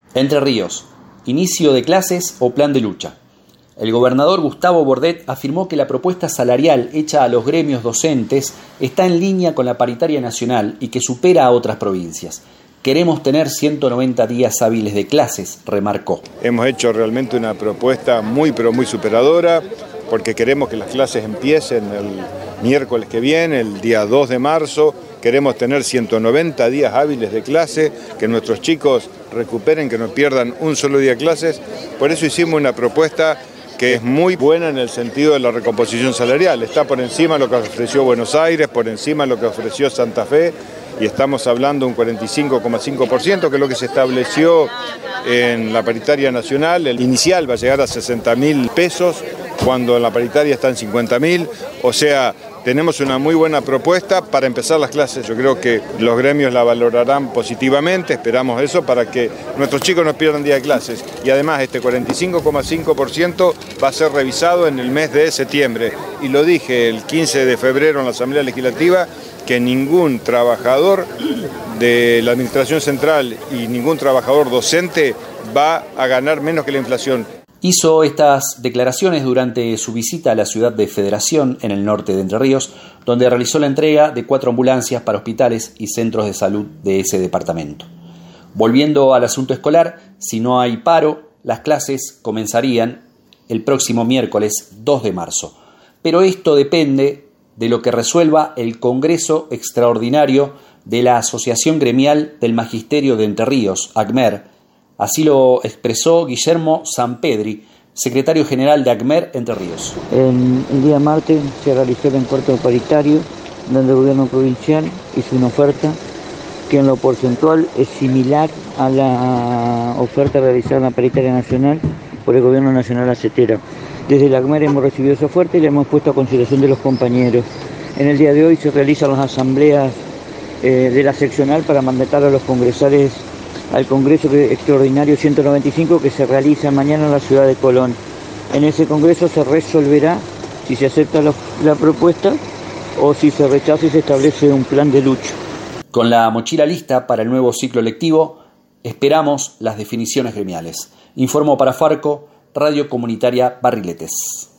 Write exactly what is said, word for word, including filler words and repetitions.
Entre Ríos, inicio de clases o plan de lucha. El gobernador Gustavo Bordet afirmó que la propuesta salarial hecha a los gremios docentes está en línea con la paritaria nacional y que supera a otras provincias. Queremos tener ciento noventa días hábiles de clases, remarcó. Hemos hecho realmente una propuesta muy pero muy superadora, porque queremos que las clases empiecen el miércoles que viene, el día dos de marzo. Queremos tener ciento noventa días hábiles de clase, que nuestros chicos recuperen, que no pierdan un solo día de clases. Por eso hicimos una propuesta que es muy buena en el sentido de la recomposición salarial. Está por encima de lo que ofreció Buenos Aires, por encima de lo que ofreció Santa Fe, y estamos hablando de un cuarenta y cinco coma cinco por ciento, que es lo que se estableció en la paritaria nacional. El inicial va a llegar a sesenta mil pesos, cuando en la paritaria está en cincuenta mil, o sea, tenemos una muy buena propuesta para empezar las clases. Yo creo que los gremios la valorarán positivamente, esperamos eso para que nuestros chicos no pierdan día de clases. Y además este cuarenta y cinco coma cinco por ciento va a ser revisado en el mes de septiembre. Y lo dije el quince de febrero en la Asamblea Legislativa, que ningún trabajador de la Administración Central y ningún trabajador docente va a ganar menos que la inflación. Hizo estas declaraciones durante su visita a la ciudad de Federación, en el norte de Entre Ríos, donde realizó la entrega de cuatro ambulancias para hospitales y centros de salud de ese departamento. Volviendo al asunto escolar, si no hay paro, las clases comenzarían el próximo miércoles dos de marzo. Pero esto depende de lo que resuelva el Congreso Extraordinario de la Asociación Gremial del Magisterio de Entre Ríos, ACMER. Así lo expresó Guillermo Sampedri, secretario general de ACMER Entre Ríos. El, el día martes se realizó el encuentro paritario, donde el gobierno provincial hizo una oferta que en lo porcentual es similar a la oferta realizada en la paritaria nacional por el gobierno nacional acetera. Desde el ACMER hemos recibido esa oferta y la hemos puesto a consideración de los compañeros. En el día de hoy se realizan las asambleas eh, de la seccional para mandatar a los congresales al Congreso Extraordinario ciento noventa y cinco que se realiza mañana en la ciudad de Colón. En ese Congreso se resolverá si se acepta la, la propuesta o si se rechaza y se establece un plan de lucha. Con la mochila lista para el nuevo ciclo lectivo, esperamos las definiciones gremiales. Informó para Farco, Radio Comunitaria Barriletes.